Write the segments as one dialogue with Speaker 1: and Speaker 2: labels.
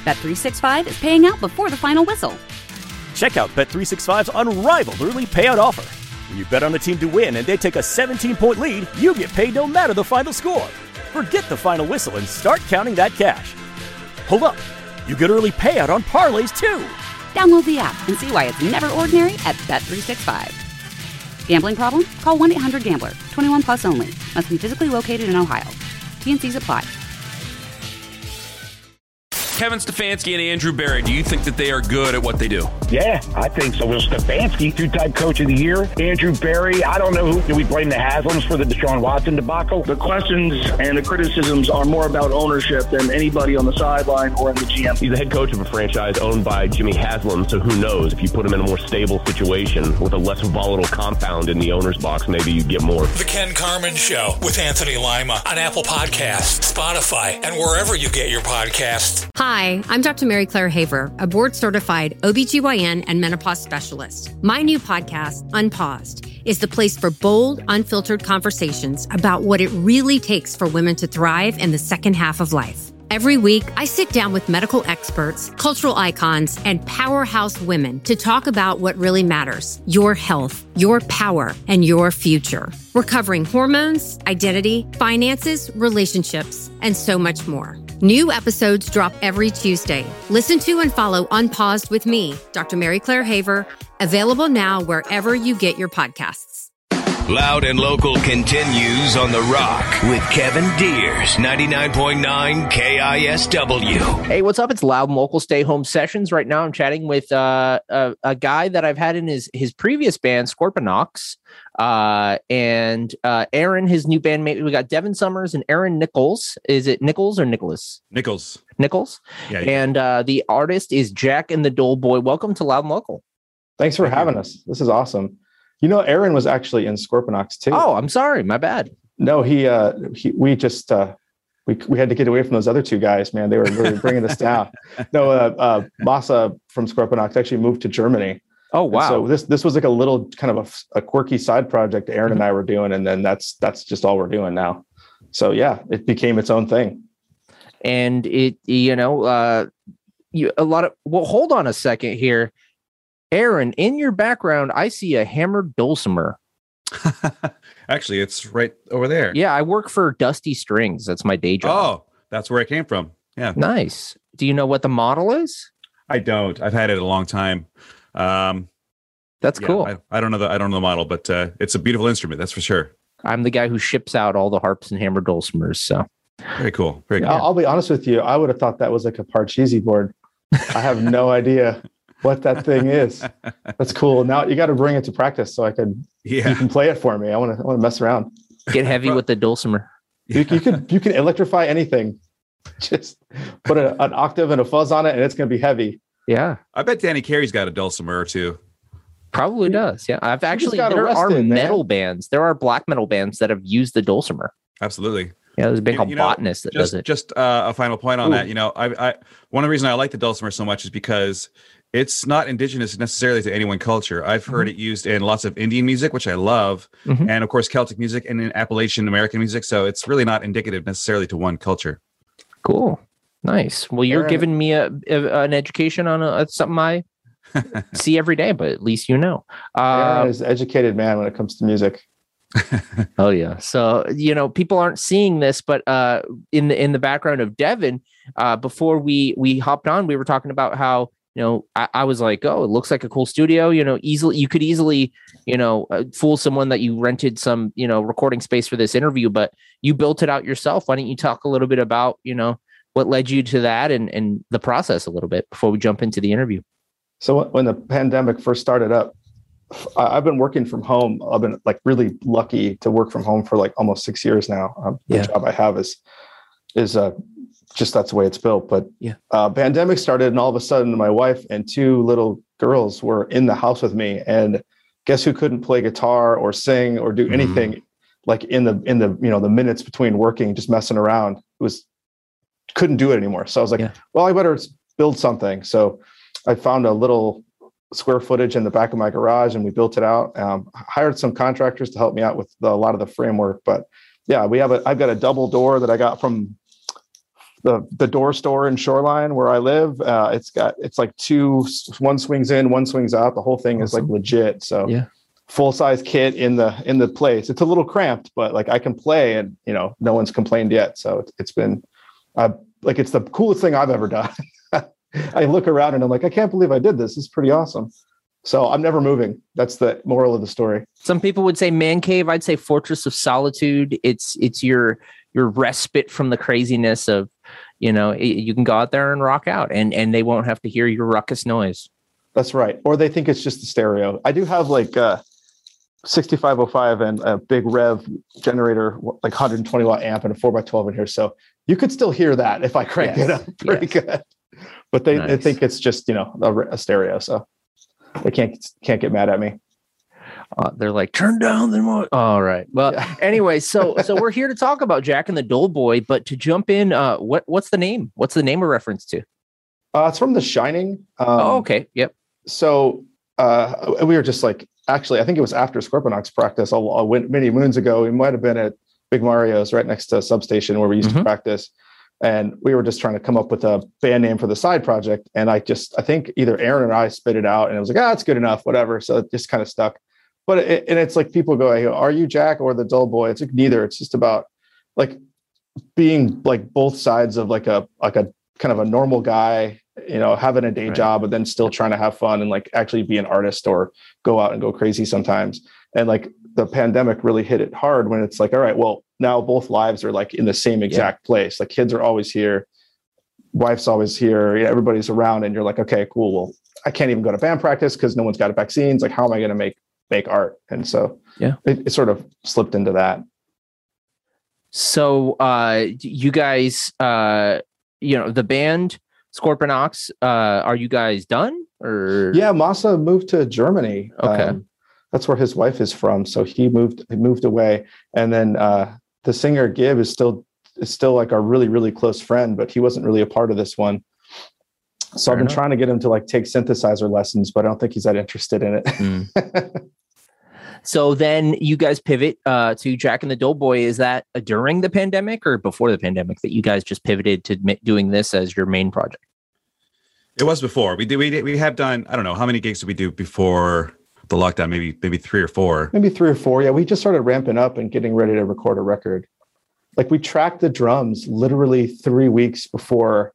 Speaker 1: Bet365 is paying out before the final whistle.
Speaker 2: Check out Bet365's unrivaled early payout offer. When you bet on a team to win and they take a 17-point lead, you get paid no matter the final score. Forget the final whistle and start counting that cash. Hold up. You get early payout on parlays, too.
Speaker 1: Download the app and see why it's never ordinary at Bet365. Gambling problem? Call 1-800-GAMBLER. 21 plus only. Must be physically located in Ohio. T&Cs apply.
Speaker 3: Kevin Stefanski and Andrew Berry, do you think that they are good at what they do?
Speaker 4: Yeah, I think so. Well, Stefanski, two-time coach of the year. Andrew Berry, I don't know who. Do we blame the Haslams for the Deshaun Watson debacle?
Speaker 5: The questions and the criticisms are more about ownership than anybody on the sideline or in the GM.
Speaker 6: He's the head coach of a franchise owned by Jimmy Haslam, so who knows? If you put him in a more stable situation with a less volatile compound in the owner's box, maybe you get more.
Speaker 7: The Ken Carman Show with Anthony Lima on Apple Podcasts, Spotify, and wherever you get your podcasts.
Speaker 8: Hi, I'm Dr. Mary Claire Haver, a board-certified OBGYN and menopause specialist. My new podcast, Unpaused, is the place for bold, unfiltered conversations about what it really takes for women to thrive in the second half of life. Every week, I sit down with medical experts, cultural icons, and powerhouse women to talk about what really matters: your health, your power, and your future. We're covering hormones, identity, finances, relationships, and so much more. New episodes drop every Tuesday. Listen to and follow Unpaused with me, Dr. Mary Claire Haver, available now wherever you get your podcasts.
Speaker 9: Loud and Local continues on The Rock with Kevin Deers, 99.9 KISW.
Speaker 10: Hey, what's up? It's Loud and Local Stay Home Sessions. Right now I'm chatting with a guy that I've had in his previous band, Scorponok, and Aaron, his new bandmate. We got Devin Summers and Aaron Nichols. Is it Nichols or Nicholas?
Speaker 3: Nichols.
Speaker 10: Yeah. And the artist is Jack and the Dole Boy. Welcome to Loud and Local.
Speaker 11: Thanks for having us. This is awesome. You know, Aaron was actually in Scorponok too.
Speaker 10: Oh, I'm sorry. My bad.
Speaker 11: No, we had to get away from those other two guys, man. They were really bringing us down. No, Masa from Scorponok actually moved to Germany.
Speaker 10: Oh, wow.
Speaker 11: And so this was like a little kind of a quirky side project Aaron and I were doing. And then that's just all we're doing now. So yeah, it became its own thing.
Speaker 10: And hold on a second here. Aaron, in your background, I see a hammered dulcimer.
Speaker 3: Actually, it's right over there.
Speaker 10: Yeah, I work for Dusty Strings. That's my day job.
Speaker 3: Oh, that's where it came from. Yeah.
Speaker 10: Nice. Do you know what the model is?
Speaker 3: I don't. I've had it a long time.
Speaker 10: That's cool.
Speaker 3: I don't know the model, but it's a beautiful instrument. That's for sure.
Speaker 10: I'm the guy who ships out all the harps and hammered dulcimers. So
Speaker 3: very cool. Very cool.
Speaker 11: I'll be honest with you. I would have thought that was like a Parcheesi board. I have no idea what that thing is. That's cool. Now you got to bring it to practice so you can play it for me. I want to mess around.
Speaker 10: Get heavy with the dulcimer.
Speaker 11: You can electrify anything. Just put an octave and a fuzz on it, and it's going to be heavy.
Speaker 10: Yeah,
Speaker 3: I bet Danny Carey's got a dulcimer or two.
Speaker 10: Probably does. Yeah, I've actually there are metal bands. There are black metal bands that have used the dulcimer.
Speaker 3: Absolutely.
Speaker 10: Yeah, there's a band called Botanist that does it.
Speaker 3: Just a final point on that. You know, I one of the reasons I like the dulcimer so much is because it's not indigenous necessarily to any one culture. I've heard it used in lots of Indian music, which I love, and of course Celtic music and in Appalachian American music. So it's really not indicative necessarily to one culture.
Speaker 10: Cool, nice. Well, you're giving me an education on something I see every day, but at least you know.
Speaker 11: Aaron is an educated man when it comes to music.
Speaker 10: Oh yeah. So people aren't seeing this, but in the background of Devin, before we hopped on, we were talking about how. I was like, oh, it looks like a cool studio. You could easily, fool someone that you rented some, recording space for this interview, but you built it out yourself. Why don't you talk a little bit about, what led you to that and the process a little bit before we jump into the interview?
Speaker 11: So when the pandemic first started up, I've been working from home. I've been really lucky to work from home for almost 6 years now. The job I have is just that's the way it's built. But pandemic started, and all of a sudden my wife and two little girls were in the house with me, and guess who couldn't play guitar or sing or do anything in the minutes between working, just messing around. Couldn't do it anymore. So I was like, well, I better build something. So I found a little square footage in the back of my garage, and we built it out. Hired some contractors to help me out with a lot of the framework. But yeah, I've got a double door that I got from the door store in Shoreline where I live. It's like one swings in, one swings out. The whole thing is like legit. So
Speaker 10: yeah,
Speaker 11: full size kit in the place. It's a little cramped, but like I can play, and no one's complained yet. So it's been like it's the coolest thing I've ever done. I look around and I'm like, I can't believe I did this. It's pretty awesome. So I'm never moving. That's the moral of the story.
Speaker 10: Some people would say man cave. I'd say fortress of solitude. It's your respite from the craziness of, you can go out there and rock out and they won't have to hear your ruckus noise. That's
Speaker 11: right. Or they think it's just the stereo. I do have like 6505 and a big rev generator, like 120 watt amp and a 4x12 in here. So you could still hear that if I crank it up pretty good. But they think it's just, a stereo. So they can't get mad at me.
Speaker 10: They're like, turn down the noise. All right. Well, anyway, so we're here to talk about Jack and the Doughboy, but to jump in, what's the name? What's the name a reference to?
Speaker 11: It's from The Shining.
Speaker 10: Okay. Yep.
Speaker 11: So we were just like, actually, I think it was after Scorponok's practice many moons ago. We might have been at Big Mario's right next to a substation where we used to practice. And we were just trying to come up with a band name for the side project. And I think either Aaron or I spit it out and it was like, it's good enough, whatever. So it just kind of stuck. But it's like people go, hey, are you Jack or the Doughboy? It's like neither. It's just about like being like both sides of like a kind of a normal guy, having a day job, but then still trying to have fun and like actually be an artist or go out and go crazy sometimes. And like the pandemic really hit it hard when it's like, all right, well, now both lives are like in the same exact place. Like kids are always here. Wife's always here. Everybody's around. And you're like, okay, cool. Well, I can't even go to band practice because no one's got vaccines. Like, how am I going to make art? And so it sort of slipped into that.
Speaker 10: So you guys, the band Scorponok, are you guys done? Or
Speaker 11: Masa moved to Germany.
Speaker 10: Okay.
Speaker 11: That's where his wife is from. So he moved away. And then the singer Gib is still like a really, really close friend, but he wasn't really a part of this one. So I've been trying to get him to like take synthesizer lessons, but I don't think he's that interested in it.
Speaker 10: So then you guys pivot to Jack and the Doughboy. Is that during the pandemic or before the pandemic that you guys just pivoted to doing this as your main project?
Speaker 3: It was before. We have done, I don't know, how many gigs did we do before the lockdown? Maybe 3 or 4.
Speaker 11: Maybe 3 or 4. Yeah, we just started ramping up and getting ready to record a record. Like we tracked the drums literally 3 weeks before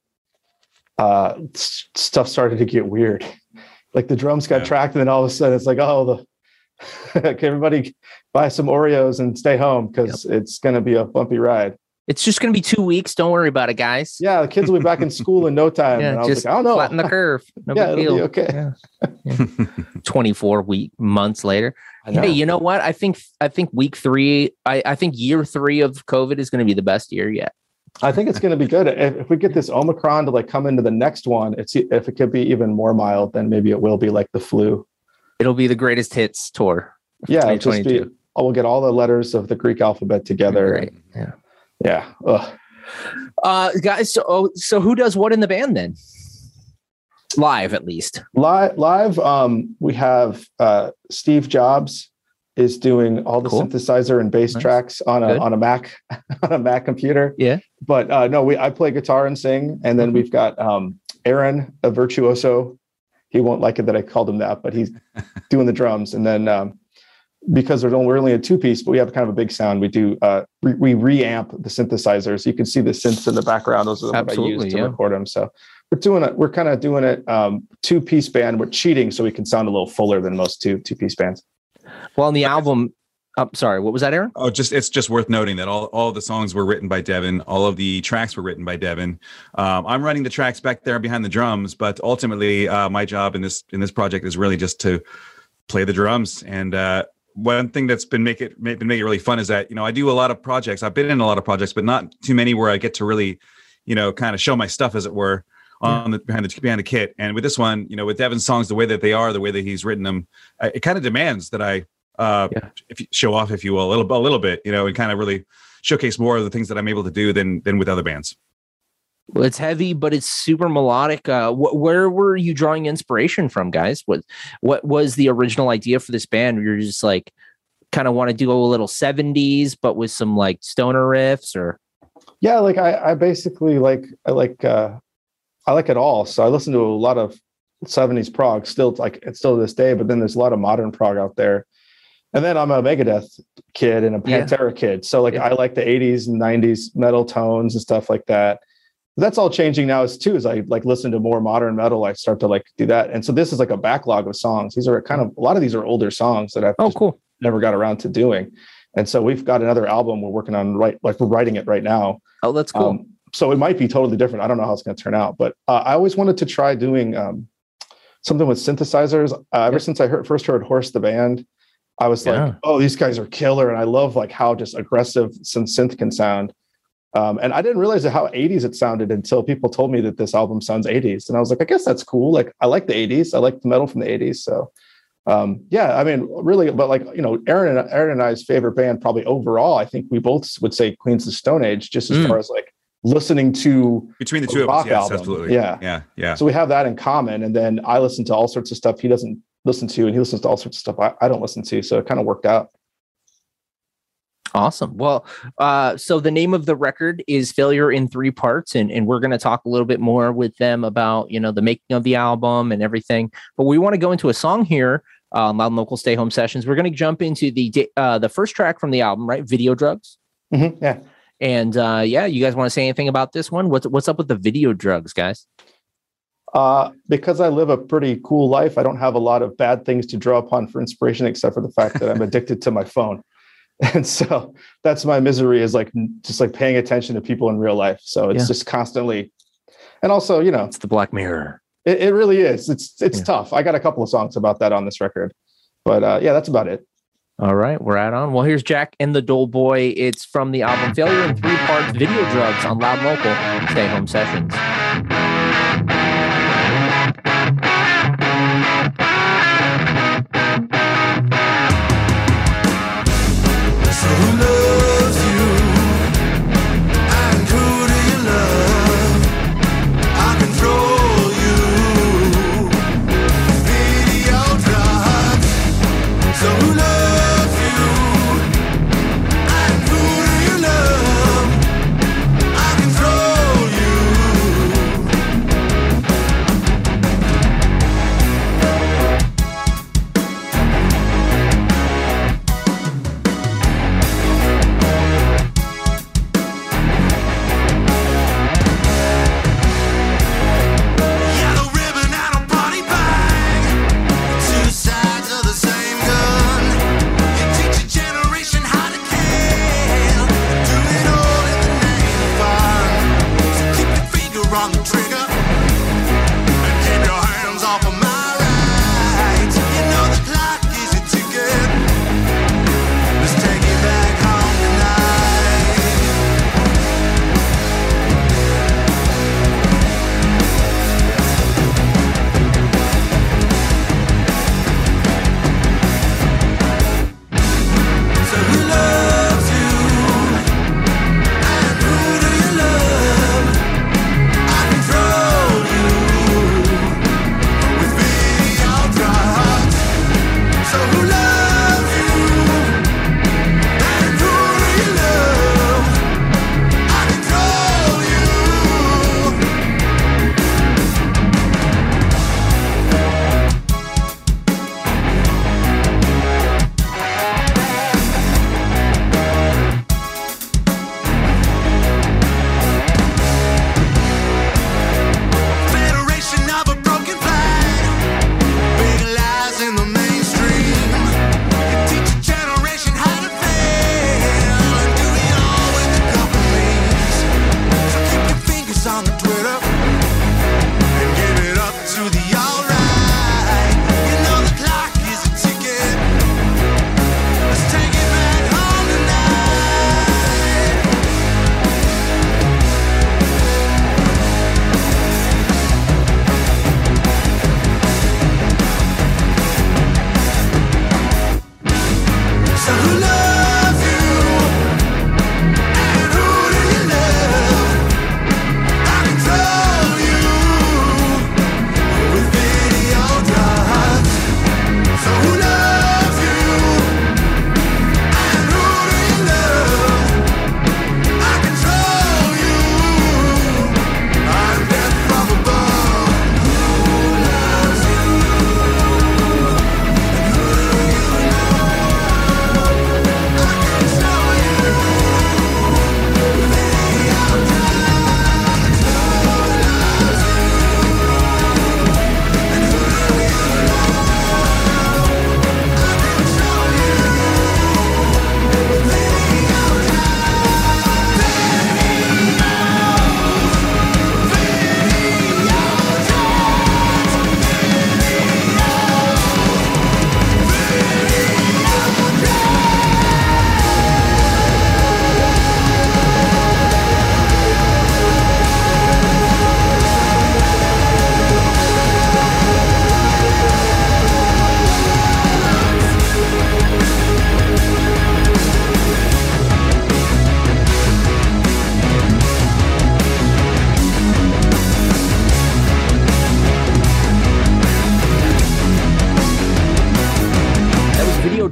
Speaker 11: stuff started to get weird. Like the drums got tracked, and then all of a sudden it's like, okay, everybody buy some Oreos and stay home because it's going to be a bumpy ride.
Speaker 10: It's just going to be 2 weeks. Don't worry about it, guys.
Speaker 11: Yeah, the kids will be back in school in no time.
Speaker 10: Yeah,
Speaker 11: and I
Speaker 10: just
Speaker 11: was like, I don't know.
Speaker 10: Flatten the curve. No big deal.
Speaker 11: It'll be okay.
Speaker 10: Yeah. 24 months later. Hey, you know what? I think week 3, I think year 3 of COVID is going to be the best year yet.
Speaker 11: I think it's going to be good. If we get this Omicron to like come into the next one, if it could be even more mild, then maybe it will be like the flu.
Speaker 10: It'll be the greatest hits tour.
Speaker 11: Yeah, just we'll get all the letters of the Greek alphabet together.
Speaker 10: Great.
Speaker 11: Yeah. Ugh.
Speaker 10: Guys, so who does what in the band then? Live, at least.
Speaker 11: Live. We have Steve Jobs is doing all the synthesizer and bass tracks on a Mac on a Mac computer.
Speaker 10: Yeah.
Speaker 11: But I play guitar and sing, and then we've got Aaron, a virtuoso. He won't like it that I called him that, but he's doing the drums. And then because we're only a 2-piece, but we have kind of a big sound. We do we reamp the synthesizers. You can see the synths in the background. Those are what I use to record them. So we're kind of doing it 2-piece band. We're cheating so we can sound a little fuller than most two-piece bands.
Speaker 10: Well, on the album, sorry, what was that, Aaron?
Speaker 3: Oh, it's just worth noting that all of the songs were written by Devin. All of the tracks were written by Devin. I'm running the tracks back there behind the drums, but ultimately my job in this project is really just to play the drums. And one thing that's been make it really fun is that, I do a lot of projects. I've been in a lot of projects, but not too many where I get to really, kind of show my stuff, as it were, on behind the kit. And with this one, with Devin's songs, the way that they are, the way that he's written them, it kind of demands that I if you show off, if you will, a little bit, and kind of really showcase more of the things that I'm able to do than with other bands.
Speaker 10: Well, it's heavy, but it's super melodic. Where were you drawing inspiration from, guys? What was the original idea for this band? You're just like kind of want to do a little 70s, but with some like stoner riffs, or?
Speaker 11: Yeah, like I basically I like it all. So I listen to a lot of 70s prog still, like it's still to this day, but then there's a lot of modern prog out there. And then I'm a Megadeth kid and a Pantera kid. So like I like the 80s and 90s metal tones and stuff like that. But that's all changing now as I like listen to more modern metal, I start to like do that. And so this is like a backlog of songs. These are kind of, a lot of these are older songs that I've never got around to doing. And so we've got another album we're working on, we're writing it right now.
Speaker 10: Oh, that's cool.
Speaker 11: So it might be totally different. I don't know how it's going to turn out, but I always wanted to try doing something with synthesizers. Ever since I first heard Horse the Band, I was like, oh, these guys are killer. And I love like how just aggressive some synth can sound. And I didn't realize how 80s it sounded until people told me that this album sounds 80s. And I was like, I guess that's cool. Like, I like the 80s. I like the metal from the 80s. So yeah, I mean, really, but like, you know, Aaron and I's favorite band probably overall, I think we both would say Queens of the Stone Age, just as far as like listening to
Speaker 3: between the two of us. Yes, absolutely.
Speaker 11: Yeah. So we have that in common. And then I listen to all sorts of stuff he doesn't listen to, and he listens to all sorts of stuff I don't listen to. So it kind of worked out.
Speaker 10: Awesome. Well, so the name of the record is Failure in Three Parts, and we're going to talk a little bit more with them about, you know, the making of the album and everything. But we want to go into a song here, Loud and Local Stay Home Sessions. We're going to jump into the first track from the album, right? Video Drugs.
Speaker 11: Mm-hmm, yeah.
Speaker 10: And you guys want to say anything about this one? What's up with the video drugs, guys?
Speaker 11: Because I live a pretty cool life, I don't have a lot of bad things to draw upon for inspiration, except for the fact that I'm addicted to my phone. And so that's my misery, is like just like paying attention to people in real life. So it's just constantly, and also, you know,
Speaker 10: it's the Black Mirror.
Speaker 11: It really is. It's tough. I got a couple of songs about that on this record, but that's about it.
Speaker 10: All right, we're out on. Well, here's Jack and the Doughboy. It's from the album Failure in Three Parts, Video Drugs on Loud and Local Stay Home Sessions.
Speaker 12: I control you.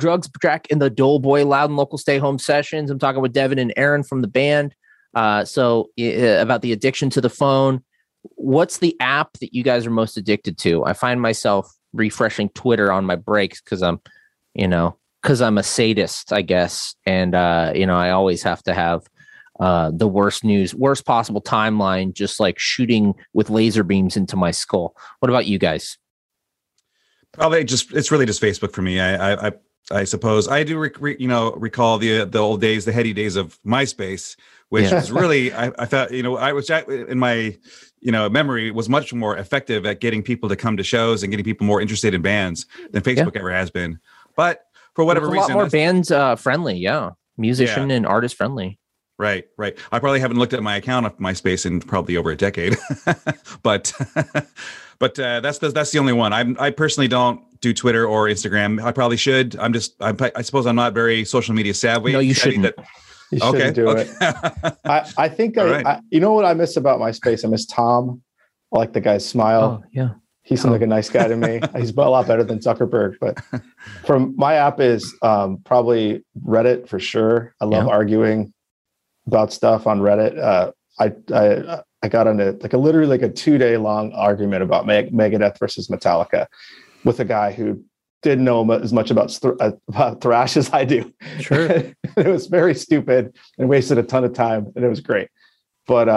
Speaker 10: Drugs track in the Doughboy Loud and Local Stay Home sessions. I'm talking with Devin and Aaron from the band. So about the addiction to the phone. What's the app that you guys are most addicted to? I find myself refreshing Twitter on my breaks because I'm a sadist, I guess. And, I always have to have the worst possible timeline, just like shooting with laser beams into my skull. What about you guys?
Speaker 3: Probably it's really just Facebook for me. I suppose I do recall the old days, the heady days of MySpace, which was really, I thought, I was in my, memory was much more effective at getting people to come to shows and getting people more interested in bands than Facebook ever has been. But for whatever reason,
Speaker 10: a lot more bands friendly. Musician and artist friendly.
Speaker 3: Right. I probably haven't looked at my account of MySpace in probably over a decade, but that's the only one. I personally don't do Twitter or Instagram. I probably should. I suppose I'm not very social media savvy.
Speaker 10: No, you shouldn't.
Speaker 11: You shouldn't do it. I think you know what I miss about MySpace? I miss Tom. I like the guy's smile.
Speaker 10: Oh, yeah.
Speaker 11: He seems like a nice guy to me. He's a lot better than Zuckerberg. But from my app is probably Reddit for sure. I love arguing about stuff on Reddit. I got into literally a 2-day long argument about Megadeth versus Metallica with a guy who didn't know as much about thrash as I do.
Speaker 10: Sure.
Speaker 11: It was very stupid and wasted a ton of time, and it was great. But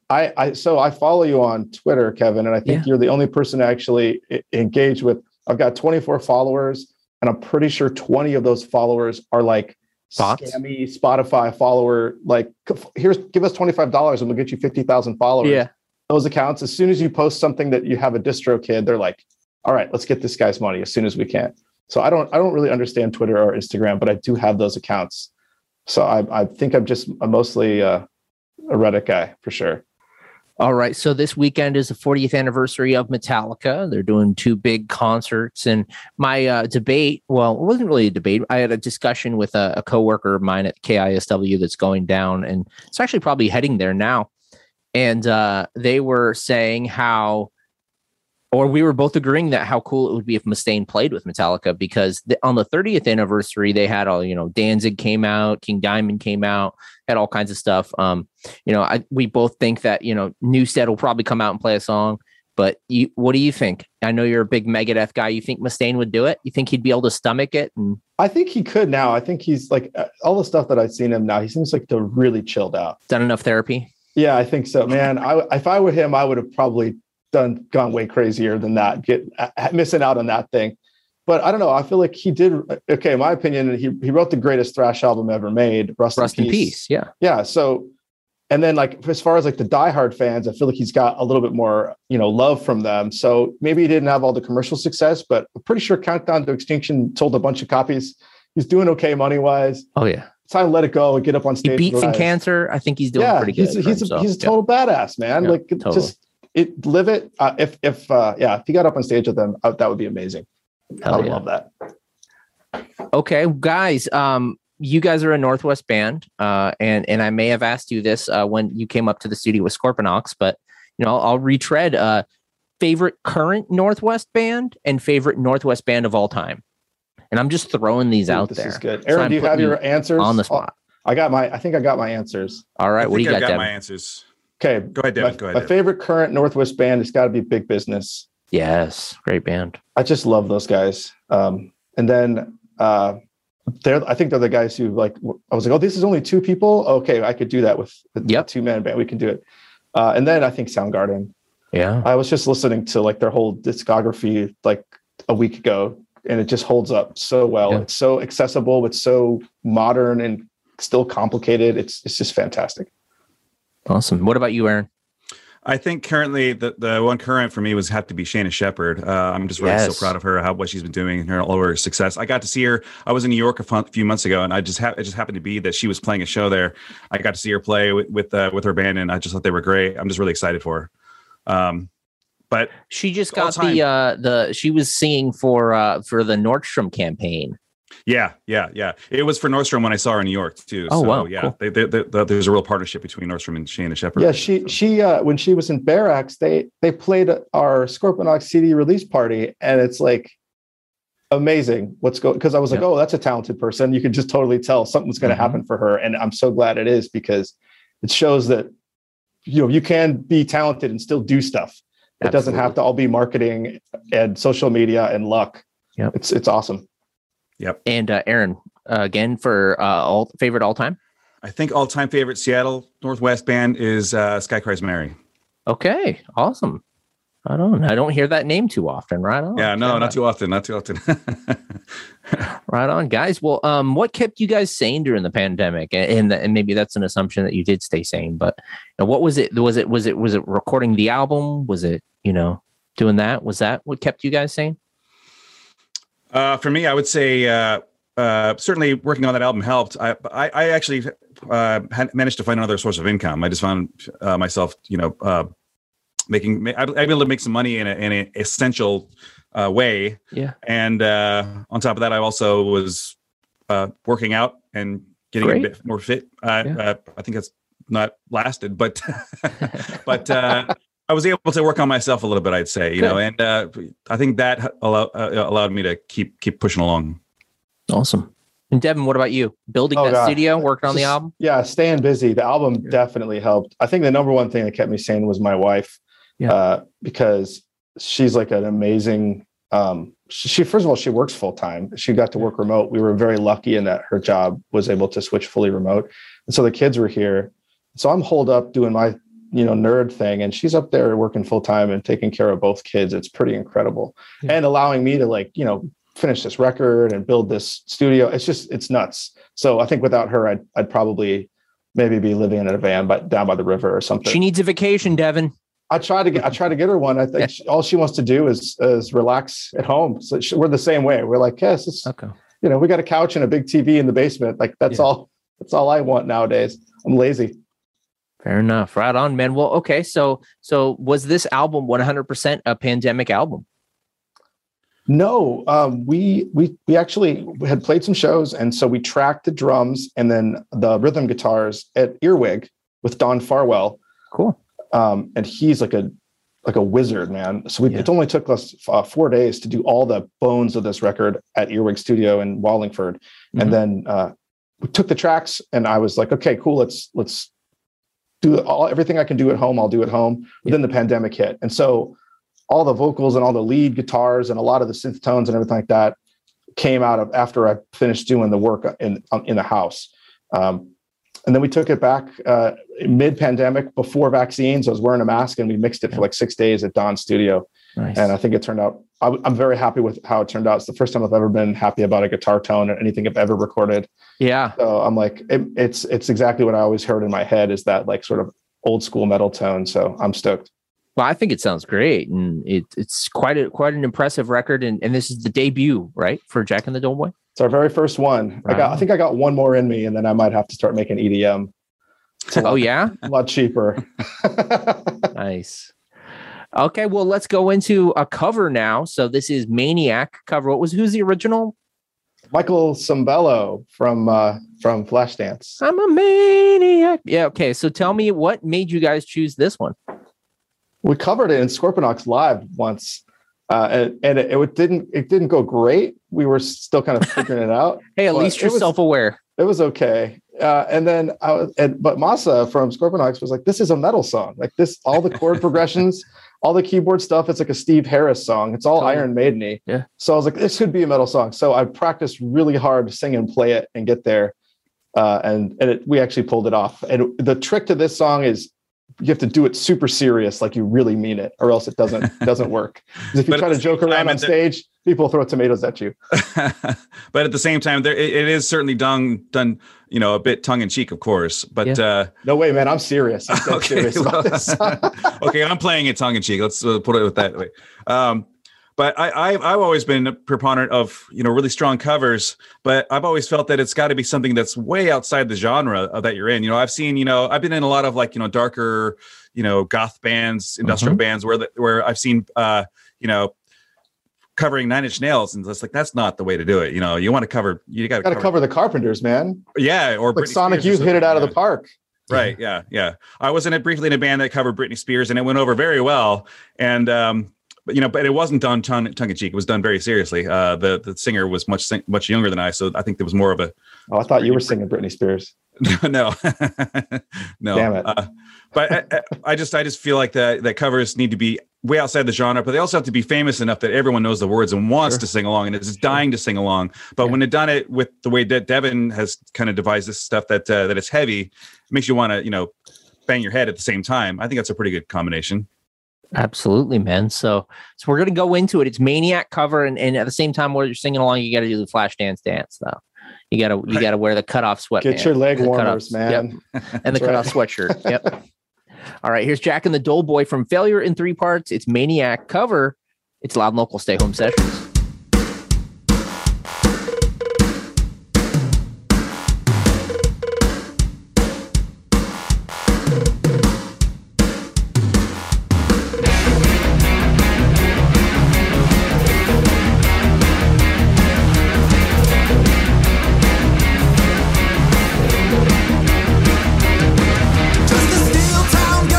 Speaker 11: I follow you on Twitter, Kevin, and I think you're the only person to actually engage with. I've got 24 followers, and I'm pretty sure 20 of those followers are like bots? Scammy Spotify follower. Like, give us $25 and we'll get you 50,000 followers.
Speaker 10: Yeah.
Speaker 11: Those accounts, as soon as you post something that you have a distro kid, they're like, all right, let's get this guy's money as soon as we can. So I don't really understand Twitter or Instagram, but I do have those accounts. So I think I'm mostly a Reddit guy for sure.
Speaker 10: All right. So this weekend is the 40th anniversary of Metallica. They're doing 2 big concerts. And my debate, well, it wasn't really a debate. I had a discussion with a coworker of mine at KISW that's going down, and it's actually probably heading there now. And they were saying we were both agreeing that how cool it would be if Mustaine played with Metallica, because on the 30th anniversary, they had all, Danzig came out, King Diamond came out, had all kinds of stuff. We both think that, Newsted will probably come out and play a song, but what do you think? I know you're a big Megadeth guy. You think Mustaine would do it? You think he'd be able to stomach it? And
Speaker 11: I think he could now. I think he's like all the stuff that I've seen him now, he seems like they're really chilled out.
Speaker 10: Done enough therapy?
Speaker 11: Yeah, I think so, man. If I were him, I would have probably gone way crazier than that, missing out on that thing. But I don't know. I feel like he did. Okay, in my opinion, he wrote the greatest thrash album ever made, Rust in Peace.
Speaker 10: Yeah.
Speaker 11: Yeah. So, and then as far as the diehard fans, I feel like he's got a little bit more, love from them. So maybe he didn't have all the commercial success, but I'm pretty sure Countdown to Extinction sold a bunch of copies. He's doing okay money wise.
Speaker 10: Oh yeah.
Speaker 11: It's time to let it go and get up on stage.
Speaker 10: He beat some cancer. I think he's doing pretty good.
Speaker 11: He's a total badass, man.
Speaker 10: Yeah,
Speaker 11: totally. Live it. If he got up on stage with them, that would be amazing. I would love that.
Speaker 10: Okay, guys. You guys are a Northwest band, and I may have asked you this when you came up to the studio with Scorponok, but I'll retread. Favorite current Northwest band and favorite Northwest band of all time, and I'm just throwing these out there.
Speaker 11: This is good. Aaron, do you have your answers
Speaker 10: on the spot?
Speaker 11: I think I got my answers.
Speaker 10: All right, what do you got, Devin?
Speaker 3: My answers.
Speaker 11: Okay,
Speaker 3: go ahead, Devin.
Speaker 11: My favorite current Northwest band has got to be Big Business.
Speaker 10: Yes, great band.
Speaker 11: I just love those guys. And then I think they're the guys who I was like, oh, this is only 2 people. Okay, I could do that with a 2-man band. We can do it. And then I think Soundgarden.
Speaker 10: Yeah,
Speaker 11: I was just listening to their whole discography a week ago, and it just holds up so well. Yeah. It's so accessible, it's so modern and still complicated. It's just fantastic.
Speaker 10: Awesome. What about you, Aaron?
Speaker 3: I think currently the one current for me have to be Shayna Shepherd. I'm just really so proud of her, what she's been doing, and all of her success. I got to see her. I was in New York a few months ago, and it just happened to be that she was playing a show there. I got to see her play with her band, and I just thought they were great. I'm just really excited for her. But
Speaker 10: she just got she was singing for the Nordstrom campaign.
Speaker 3: Yeah. It was for Nordstrom when I saw her in New York too.
Speaker 10: Oh,
Speaker 3: so,
Speaker 10: wow.
Speaker 3: Yeah, cool. There's a real partnership between Nordstrom and Shayna Shepherd.
Speaker 11: Yeah, she when she was in Barracks, they played our Scorponok CD release party, and it's like amazing. Because I was like, oh, that's a talented person. You could just totally tell something's going to happen for her. And I'm so glad it is, because it shows that, you can be talented and still do stuff. It doesn't have to all be marketing and social media and luck.
Speaker 10: Yep.
Speaker 11: It's awesome.
Speaker 3: Yep.
Speaker 10: And Aaron, again, for favorite all time?
Speaker 3: I think all-time favorite Seattle Northwest band is Sky Cries Mary.
Speaker 10: Okay, awesome. I don't hear that name too often. Right on.
Speaker 3: Yeah, no, not too often.
Speaker 10: Right on, guys. Well, what kept you guys sane during the pandemic? And maybe that's an assumption that you did stay sane, but what was it? Was it recording the album? Was it, doing that? Was that what kept you guys sane?
Speaker 3: For me, I would say certainly working on that album helped. I actually managed to find another source of income. I just found myself, I'd be able to make some money in an essential way.
Speaker 10: Yeah.
Speaker 3: And on top of that, I also was working out and getting a bit more fit. I think that's not lasted, but I was able to work on myself a little bit, I'd say, and I think that allowed me to keep pushing along.
Speaker 10: Awesome. And Devin, what about you? Building studio, working on the album?
Speaker 11: Yeah, staying busy. The album definitely helped. I think the number one thing that kept me sane was my wife, because she's like an amazing. She first of all, she works full time. She got to work remote. We were very lucky in that her job was able to switch fully remote, and so the kids were here. So I'm holed up doing my nerd thing, and she's up there working full time and taking care of both kids. It's pretty incredible, and allowing me to finish this record and build this studio. It's nuts. So I think without her, I'd probably maybe be living in a van, but down by the river or something.
Speaker 10: She needs a vacation, Devin.
Speaker 11: I try to get her one. I think all she wants to do is relax at home. So we're the same way. We're like, yes, it's okay. We got a couch and a big TV in the basement. Like that's all I want nowadays. I'm lazy.
Speaker 10: Fair enough. Right on, man. Well, okay. So was this album 100% a pandemic album?
Speaker 11: No, we actually had played some shows, and so we tracked the drums and then the rhythm guitars at Earwig with Don Farwell.
Speaker 10: Cool.
Speaker 11: And he's like a wizard, man. So it only took us 4 days to do all the bones of this record at Earwig Studio in Wallingford, and then we took the tracks, and I was like, okay, cool, let's do everything I can do at home. I'll do at home. But then the pandemic hit, and so all the vocals and all the lead guitars and a lot of the synth tones and everything like that came out of after I finished doing the work in the house. And then we took it back mid-pandemic before vaccines. I was wearing a mask, and we mixed it for like 6 days at Don's studio.
Speaker 10: Nice.
Speaker 11: And I think it turned out, I'm very happy with how it turned out. It's the first time I've ever been happy about a guitar tone or anything I've ever recorded.
Speaker 10: Yeah.
Speaker 11: So I'm like, it's exactly what I always heard in my head, is that like sort of old school metal tone. So I'm stoked.
Speaker 10: Well, I think it sounds great, and it's quite an impressive record, and this is the debut, right, for Jack and the Doughboy?
Speaker 11: It's our very first one. Right. I think I got one more in me, and then I might have to start making EDM.
Speaker 10: Oh yeah,
Speaker 11: a lot cheaper.
Speaker 10: Nice. Okay, well, let's go into a cover now. So this is Maniac cover. Who's the original?
Speaker 11: Michael Sembello from Flashdance.
Speaker 10: I'm a maniac. Yeah. Okay. So tell me, what made you guys choose this one?
Speaker 11: We covered it in Scorponok Live once, and it didn't go great. We were still kind of figuring it out.
Speaker 10: Hey, at least you're self-aware.
Speaker 11: It was okay. And then but Masa from Scorponok was like, "This is a metal song. Like this, all the chord progressions, all the keyboard stuff. It's like a Steve Harris song. It's all Iron Maiden-y."
Speaker 10: Yeah.
Speaker 11: So I was like, "This could be a metal song." So I practiced really hard to sing and play it and get there, we actually pulled it off. And the trick to this song is, you have to do it super serious, like you really mean it, or else it doesn't work. Because if you try to joke around on stage, people throw tomatoes at you.
Speaker 3: But at the same time, it is certainly done, a bit tongue in cheek, of course. But
Speaker 11: no way, man, I'm serious. I'm
Speaker 3: okay,
Speaker 11: serious about this.
Speaker 3: Okay, I'm playing it tongue in cheek. Let's put it that way. But I've always been a proponent of, really strong covers, but I've always felt that it's got to be something that's way outside the genre that you're in. I've seen, I've been in a lot of darker, goth bands, industrial bands where I've seen, covering Nine Inch Nails, and it's like, that's not the way to do it. You want to cover, you got to
Speaker 11: cover the Carpenters, man.
Speaker 3: Yeah. Or
Speaker 11: like Sonic Youth hit it out of the park.
Speaker 3: Right. Yeah. I was briefly in a band that covered Britney Spears, and it went over very well. And, but it wasn't done tongue in cheek. It was done very seriously. The singer was much younger than I, so I think there was more of a.
Speaker 11: Oh, I thought you were singing Britney Spears.
Speaker 3: No.
Speaker 11: Damn it.
Speaker 3: But I just feel like that covers need to be way outside the genre, but they also have to be famous enough that everyone knows the words and wants to sing along and is dying to sing along. But when they've done it with the way that Devin has kind of devised this stuff that it's heavy, it makes you want to, bang your head at the same time. I think that's a pretty good combination.
Speaker 10: Absolutely, man. So we're going to go into it. It's Maniac cover. And at the same time, while you're singing along, you got to do the Flashdance dance though. You gotta wear the cutoff sweatband.
Speaker 11: Get your leg warmers, man.
Speaker 10: Yep. And the cutoff sweatshirt. Yep. All right, here's Jack and the Doughboy from Failure in 3 Parts. It's Maniac cover. It's Loud and Local Stay Home Sessions.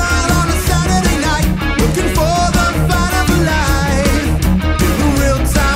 Speaker 12: Real time.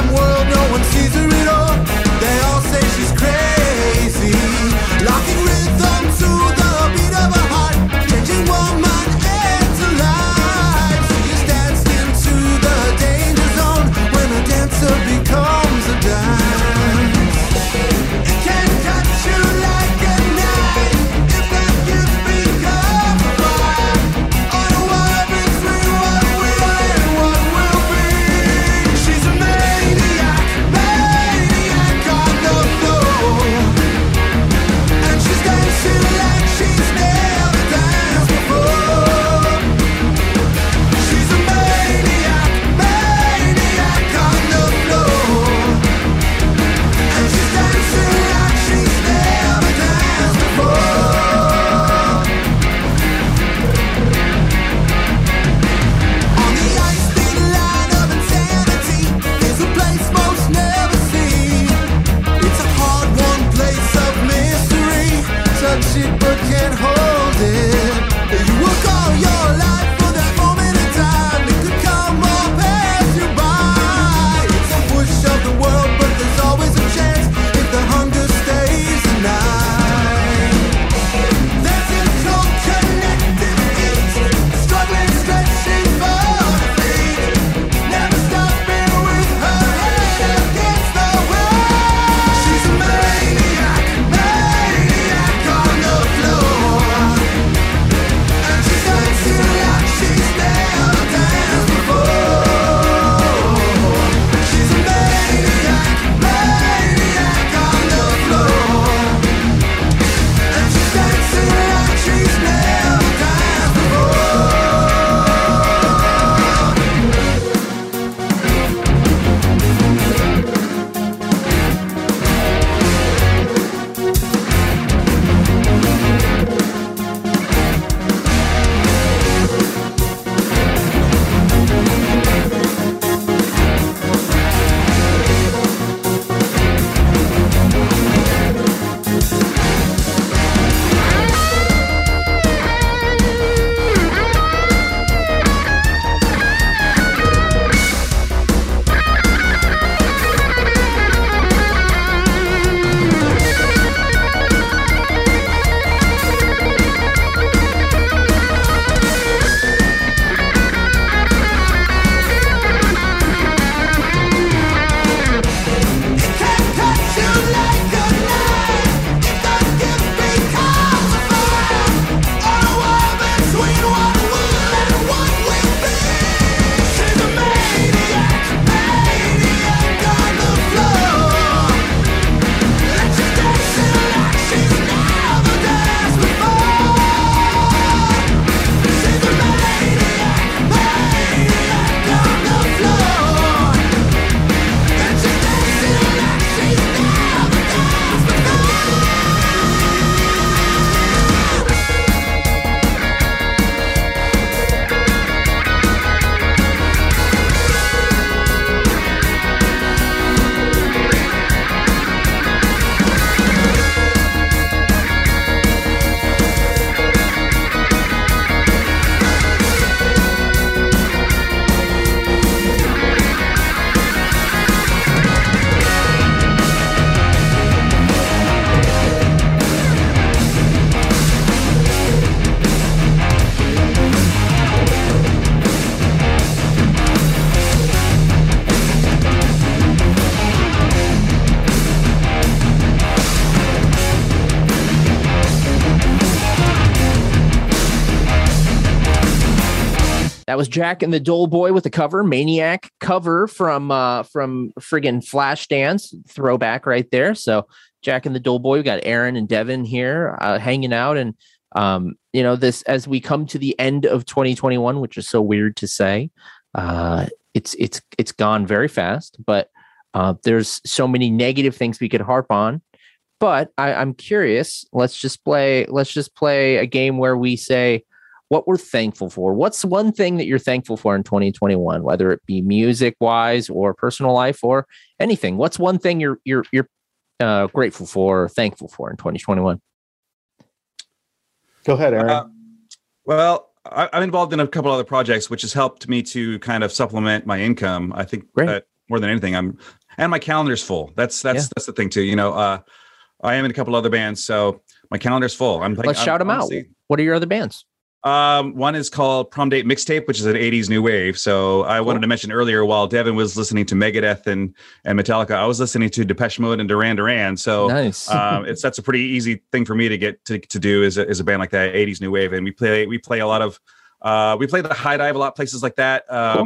Speaker 10: That was Jack and the Doughboy with the cover, Maniac cover from friggin' Flashdance, throwback right there. So Jack and the Doughboy, we got Aaron and Devin here hanging out, and this as we come to the end of 2021, which is so weird to say, it's gone very fast, but there's so many negative things we could harp on. But I'm curious. Let's just play a game where we say what we're thankful for. What's one thing that you're thankful for in 2021, whether it be music wise or personal life or anything? What's one thing you're grateful for or thankful for in 2021?
Speaker 11: Go ahead, Aaron.
Speaker 3: Well, I'm involved in a couple other projects, which has helped me to kind of supplement my income. I think that more than anything, and my calendar's full. That's the thing too. I am in a couple other bands, so my calendar's full.
Speaker 10: Let's shout them out. What are your other bands?
Speaker 3: One is called Prom Date Mixtape, which is an 80s new wave. So I wanted to mention earlier, while Devin was listening to Megadeth and Metallica, I was listening to Depeche Mode and Duran Duran. So
Speaker 10: nice.
Speaker 3: That's a pretty easy thing for me to get to do is a band like that, 80s new wave. And we play a lot of we play the High Dive a lot, places like that.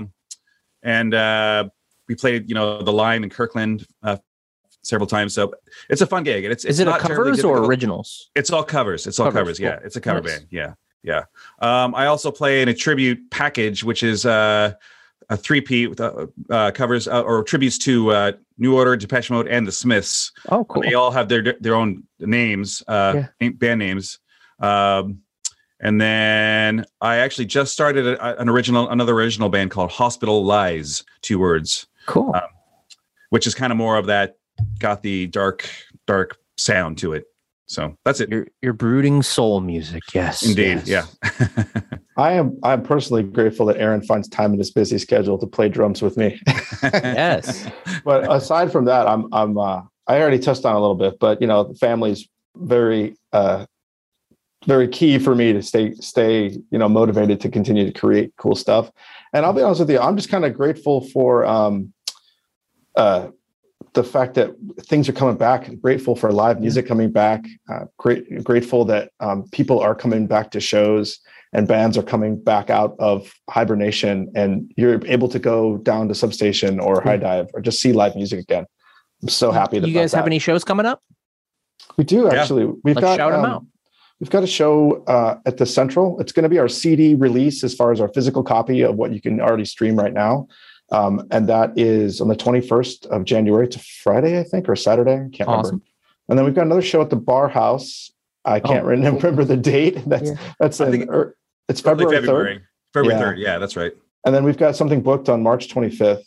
Speaker 3: And we played the Line in Kirkland several times. So it's a fun gig.
Speaker 10: Is it not covers or originals?
Speaker 3: It's all covers. It's all covers. Cool. Yeah, it's a cover band. Yeah. I also play in a tribute package, which is a three-peat with covers or tributes to New Order, Depeche Mode, and the Smiths.
Speaker 10: Oh, cool.
Speaker 3: They all have their own names, band names. And then I actually just started another original band called Hospital Lies, 2 words.
Speaker 10: Cool.
Speaker 3: Which is kind of more of that gothy, dark sound to it. So that's it.
Speaker 10: Your brooding soul music. Yes.
Speaker 3: Indeed.
Speaker 10: Yes.
Speaker 11: Yeah. I'm personally grateful that Aaron finds time in his busy schedule to play drums with me.
Speaker 10: Yes.
Speaker 11: But aside from that, I already touched on a little bit, but family's very, very key for me to stay, motivated to continue to create cool stuff. And I'll be honest with you, I'm just kind of grateful for, the fact that things are coming back, grateful for live music coming back, grateful that people are coming back to shows and bands are coming back out of hibernation and you're able to go down to Substation or High Dive or just see live music again. I'm so happy that
Speaker 10: you guys have any shows coming up?
Speaker 11: We do actually.
Speaker 10: Let's shout them out.
Speaker 11: We've got a show at the Central. It's going to be our CD release as far as our physical copy of what you can already stream right now. And that is on the 21st of January. It's a Friday, I think, or Saturday. I can't remember. And then we've got another show at the Bar House. I can't remember the date. It's February 3rd.
Speaker 3: February 3rd. Yeah, that's right.
Speaker 11: And then we've got something booked on March 25th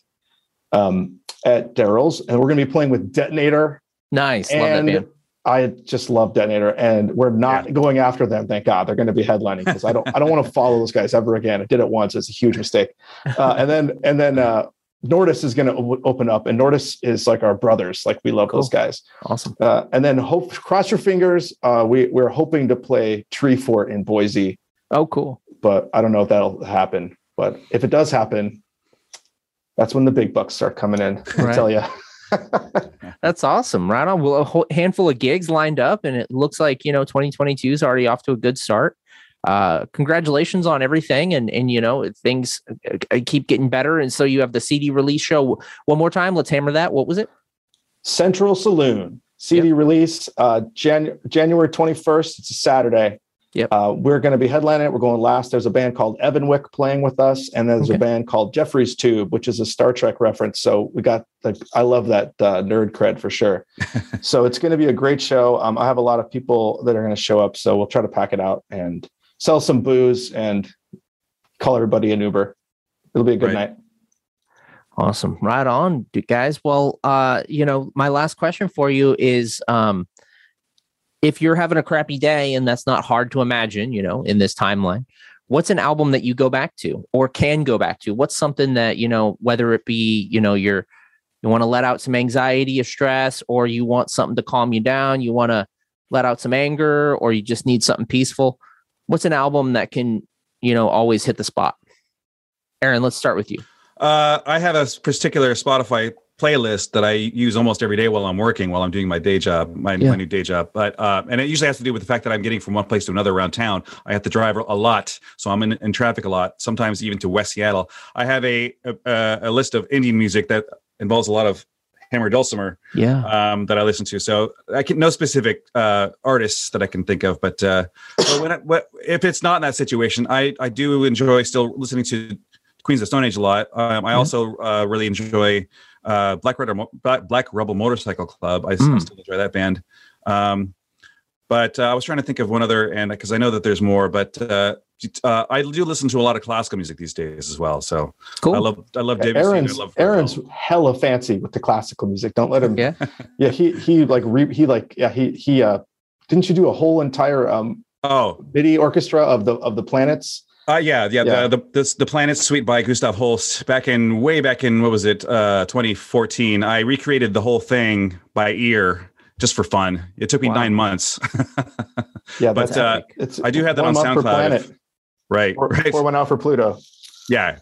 Speaker 11: at Daryl's. And we're going to be playing with Detonator.
Speaker 10: Nice. Love that band.
Speaker 11: I just love Detonator, and we're not going after them. Thank God. They're going to be headlining because I don't want to follow those guys ever again. I did it once. It's a huge mistake. And then Nordis is going to open up, and Nordis is like our brothers. Like we love those guys.
Speaker 10: Awesome.
Speaker 11: And then cross your fingers. We're hoping to play Tree Fort in Boise.
Speaker 10: Oh, cool.
Speaker 11: But I don't know if that'll happen. But if it does happen, that's when the big bucks start coming in. I tell you.
Speaker 10: That's awesome. Right on. Well, a handful of gigs lined up, and it looks like 2022 is already off to a good start. Congratulations on everything, and things keep getting better. And so you have the CD release show one more time. Let's hammer that. What was it?
Speaker 11: Central Saloon CD release, January 21st. It's a Saturday.
Speaker 10: Yep.
Speaker 11: We're going to be headlining it. We're going last. There's a band called Evanwick playing with us, and there's a band called Jeffrey's Tube, which is a Star Trek reference. So we got I love that nerd cred for sure. So it's going to be a great show. I have a lot of people that are going to show up, so we'll try to pack it out and sell some booze and call everybody an Uber. It'll be a good night.
Speaker 10: Awesome. Right on, guys. Well, my last question for you is, if you're having a crappy day, and that's not hard to imagine, in this timeline, what's an album that you go back to or can go back to? What's something that, whether it be, you want to let out some anxiety or stress, or you want something to calm you down, you want to let out some anger, or you just need something peaceful. What's an album that can, always hit the spot? Aaron, let's start with you.
Speaker 3: I have a particular Spotify playlist that I use almost every day while I'm working, while I'm doing my day job, my new day job. But and it usually has to do with the fact that I'm getting from one place to another around town. I have to drive a lot, so I'm in traffic a lot. Sometimes even to West Seattle. I have a list of Indian music that involves a lot of hammer dulcimer. That I listen to. So I can no specific artists that I can think of, but if it's not in that situation, I do enjoy still listening to Queens of Stone Age a lot. I also really enjoy Black Rebel Motorcycle Club. I still enjoy that band. But I was trying to think of one other, and because I know that there's more, but I do listen to a lot of classical music these days as well. So cool. I love David.
Speaker 11: Aaron's hella fancy with the classical music. Don't let him. He didn't you do a whole entire MIDI orchestra of the planets?
Speaker 3: The Planet Suite by Gustav Holst way back in what was it, 2014. I recreated the whole thing by ear just for fun. It took me 9 months. But I do have that on SoundCloud. Right.
Speaker 11: Pour one out for Pluto.
Speaker 3: Yeah.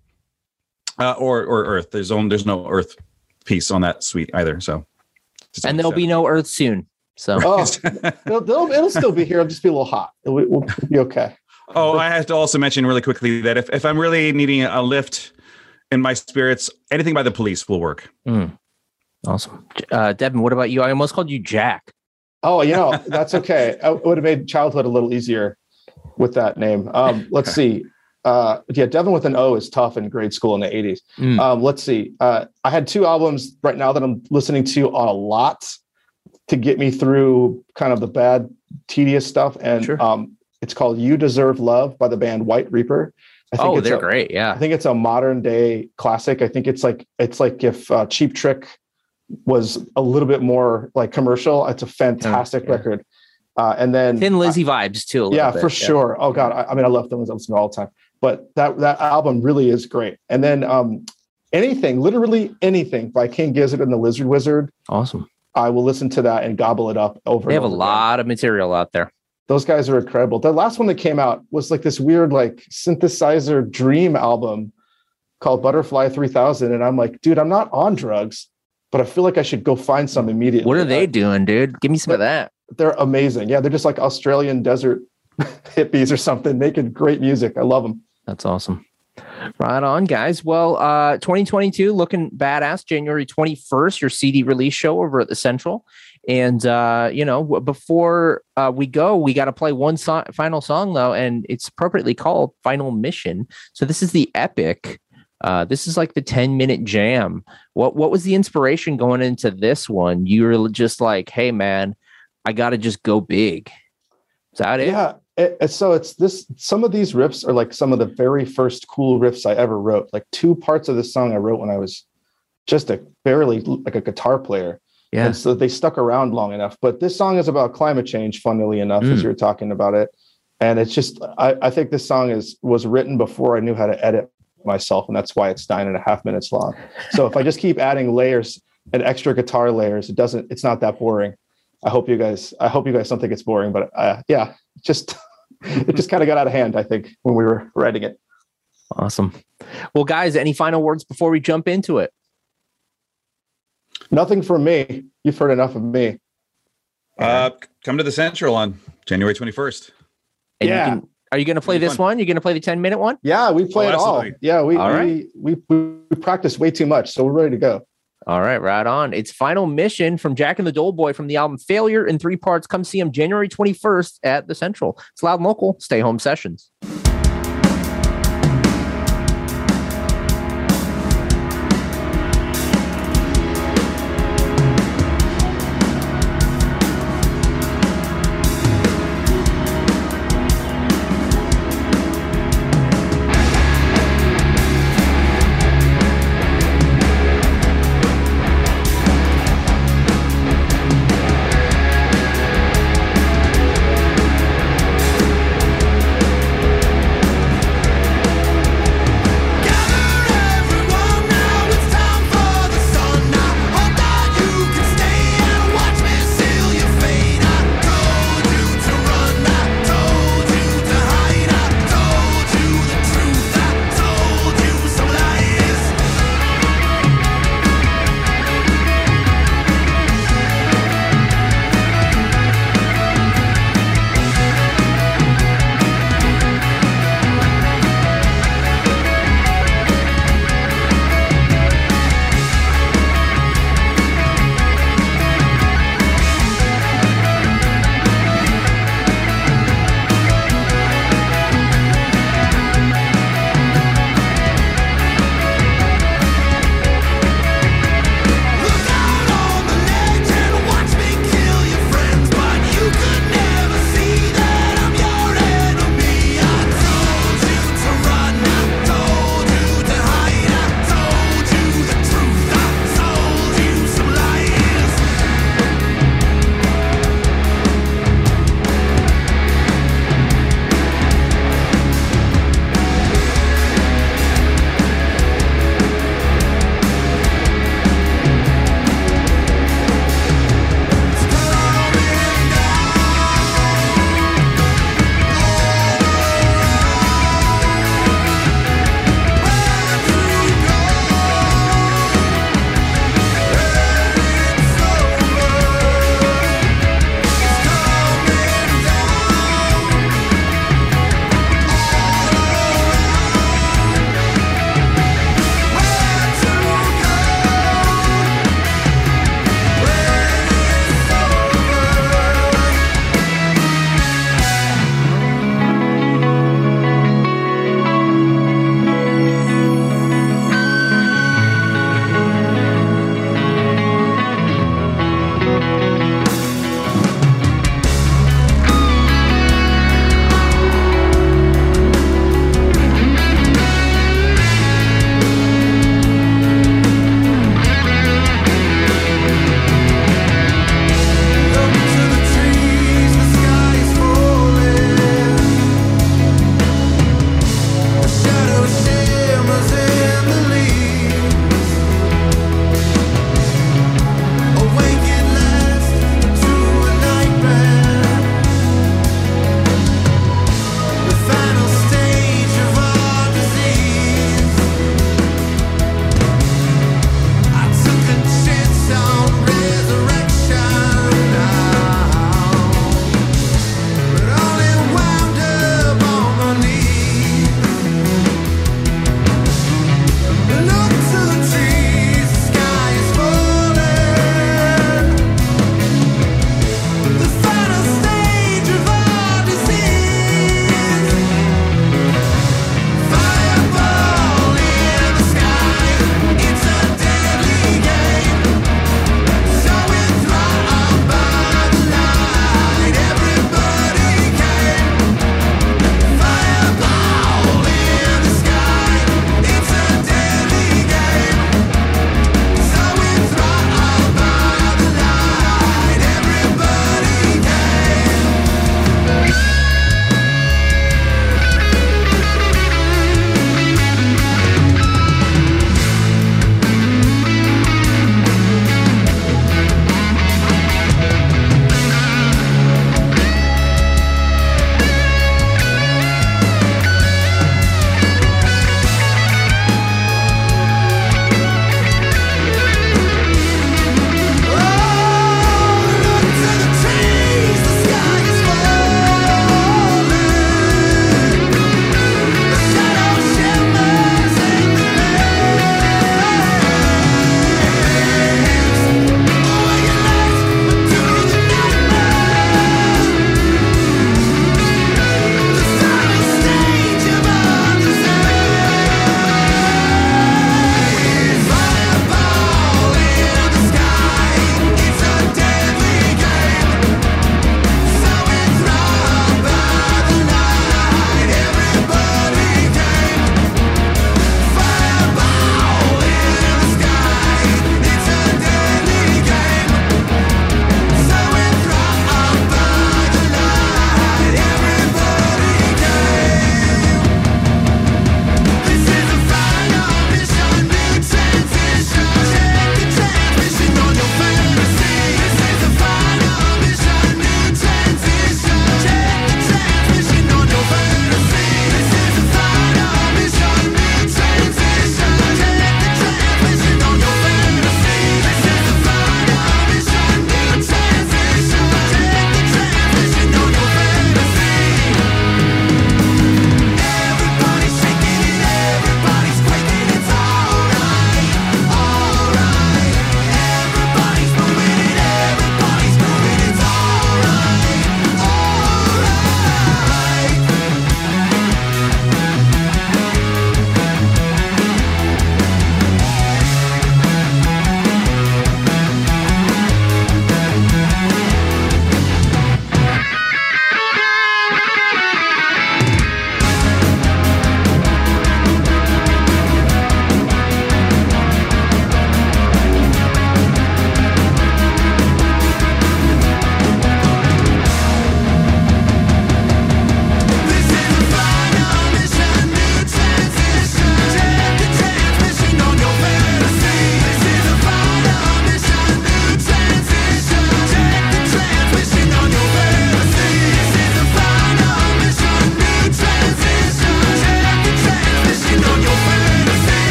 Speaker 3: Or Earth. There's no Earth piece on that suite either. So,
Speaker 10: and there'll be no Earth soon. So
Speaker 11: it'll still be here. It'll just be a little hot. We'll be okay.
Speaker 3: Oh, I have to also mention really quickly that if I'm really needing a lift in my spirits, anything by The Police will work.
Speaker 10: Awesome. Devin, what about you? I almost called you Jack.
Speaker 11: Oh, that's okay. It would have made childhood a little easier with that name. Let's see. Devin with an O is tough in grade school in the 80s. Let's see. I had 2 albums right now that I'm listening to a lot to get me through kind of the bad, tedious stuff. And it's called You Deserve Love by the band White Reaper.
Speaker 10: They're great. Yeah.
Speaker 11: I think it's a modern day classic. I think it's like if Cheap Trick was a little bit more like commercial. It's a fantastic record. And then
Speaker 10: Thin Lizzy vibes too.
Speaker 11: For sure. Oh God. I love Thin Lizzy. I listen to all the time, but that album really is great. And then literally anything by King Gizzard and the Lizard Wizard.
Speaker 10: Awesome.
Speaker 11: I will listen to that and gobble it up over.
Speaker 10: They have a lot of material out there.
Speaker 11: Those guys are incredible. The last one that came out was like this weird, like synthesizer dream album called Butterfly 3000. And I'm like, dude, I'm not on drugs, but I feel like I should go find some immediately.
Speaker 10: What are they doing, dude? Give me some of that.
Speaker 11: They're amazing. Yeah. They're just like Australian desert hippies or something, making great music. I love them.
Speaker 10: That's awesome. Right on, guys. Well, 2022 looking badass. January 21st, your CD release show over at the Central. And, before we go, we got to play one final song, though, and it's appropriately called Final Mission. So this is the epic. This is like the 10-minute jam. What was the inspiration going into this one? You were just like, hey, man, I got to just go big. Is that it?
Speaker 11: Yeah. So it's this. Some of these riffs are like some of the very first cool riffs I ever wrote. Like 2 parts of this song I wrote when I was just barely like a guitar player. Yeah. And so they stuck around long enough. But this song is about climate change, funnily enough, as you were talking about it. And it's just, I think this song was written before I knew how to edit myself. And that's why it's 9.5 minutes long. So if I just keep adding layers and extra guitar layers, it's not that boring. I hope you guys don't think it's boring, but it just kind of got out of hand, I think, when we were writing it.
Speaker 10: Awesome. Well, guys, any final words before we jump into it?
Speaker 11: Nothing from me. You've heard enough of me.
Speaker 3: Come to the Central on January 21st.
Speaker 10: And are you going to play this one? You're going to play the 10-minute one?
Speaker 11: Yeah, we play it all. Yeah, we practice way too much, so we're ready to go.
Speaker 10: All right, right on. It's Final Mission from Jack and the Doughboy from the album Failure in 3 parts. Come see him January 21st at the Central. It's Loud and Local. Stay home sessions.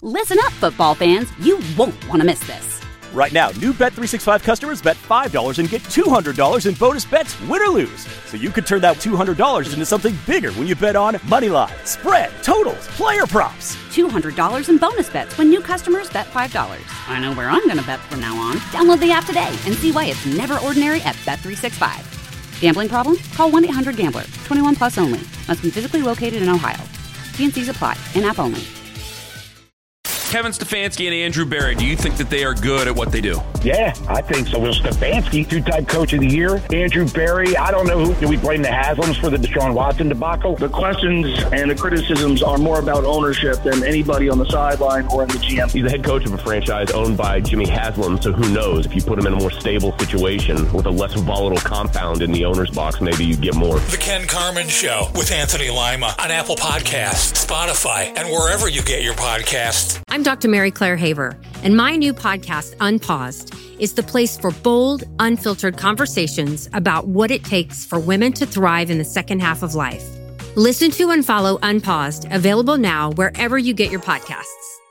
Speaker 1: Listen up, football fans. You won't want to miss this.
Speaker 2: Right now, new Bet365 customers bet $5 and get $200 in bonus bets, win or lose. So you could turn that $200 into something bigger when you bet on money line, spread, totals, player props.
Speaker 1: $200 in bonus bets when new customers bet $5. I know where I'm going to bet from now on. Download the app today and see why it's never ordinary at Bet365. Gambling problem? Call 1-800-GAMBLER. 21 plus only. Must be physically located in Ohio. T&Cs apply. In-app only.
Speaker 12: Kevin Stefanski and Andrew Berry, do you think that they are good at what they do?
Speaker 4: Yeah, I think so. Will Stefanski, two-time coach of the year. Andrew Berry, I don't know who. Do we blame the Haslams for the Deshaun Watson debacle?
Speaker 5: The questions and the criticisms are more about ownership than anybody on the sideline or in the GM.
Speaker 6: He's the head coach of a franchise owned by Jimmy Haslam, so who knows? If you put him in a more stable situation with a less volatile compound in the owner's box, maybe you get more.
Speaker 7: The Ken Carman Show with Anthony Lima on Apple Podcasts, Spotify, and wherever you get your podcasts.
Speaker 8: I'm Dr. Mary Claire Haver, and my new podcast, Unpaused, is the place for bold, unfiltered conversations about what it takes for women to thrive in the second half of life. Listen to and follow Unpaused, available now wherever you get your podcasts.